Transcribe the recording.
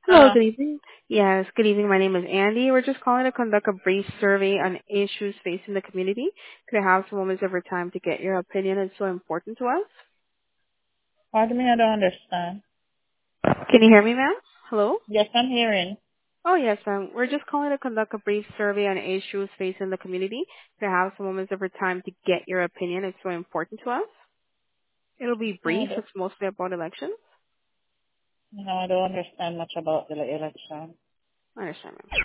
Hello, Hello. good evening. Yes, good evening. My name is Andy. We're just calling to conduct a brief survey on issues facing the community. Could I have some moments of your time to get your opinion? It's so important to us. Pardon me, I don't understand. Can you hear me, ma'am? Hello? Yes, I'm hearing. Oh, yes, ma'am. We're just calling to conduct a brief survey on issues facing the community. Could I have some moments of your time to get your opinion? It's so important to us. It'll be No, brief. It's mostly about elections. I don't understand much about the election. I understand, ma'am.